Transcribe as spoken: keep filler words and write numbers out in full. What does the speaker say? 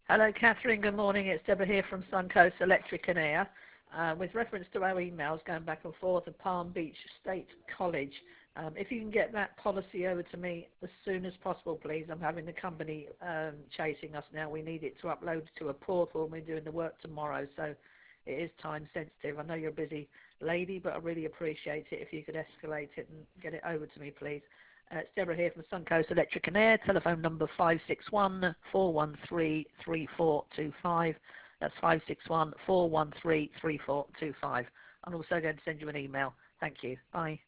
Hello, Catherine. Good morning. It's Deborah here from Suncoast Electric and Air. Uh, with reference to our emails going back and forth of Palm Beach State College, um, if you can get that policy over to me as soon as possible, please. I'm having the company um, chasing us now. We need it to upload to a portal, and we're doing the work tomorrow, so it is time sensitive. I know you're a busy lady, but I really appreciate it if you could escalate it and get it over to me, please. Uh, it's Deborah here from Suncoast Electric and Air. Telephone number five six one, four one three, three four two five. That's five six one, four one three, three four two five. I'm also going to send you an email. Thank you. Bye.